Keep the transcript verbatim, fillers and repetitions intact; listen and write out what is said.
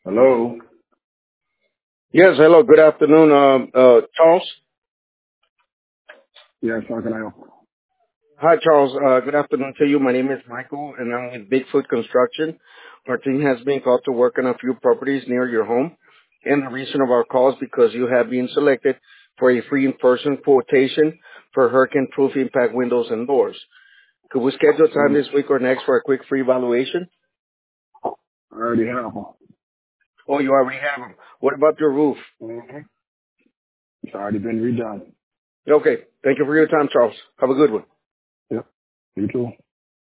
Hello. Yes, hello. Good afternoon, um, uh, Charles. Yes, how can I help? Hi, Charles. Uh, good afternoon to you. My name is Michael, and I'm with Bigfoot Construction. Our team has been called to work on a few properties near your home. And the reason of our call is because you have been selected for a free in-person quotation for hurricane-proof impact windows and doors. Could we schedule time Mm, this week or next for a quick free evaluation? I already have them. Oh, you already have them. What about your roof? Mm-hmm. It's already been redone. Okay. Thank you for your time, Charles. Have a good one. Yep. You too.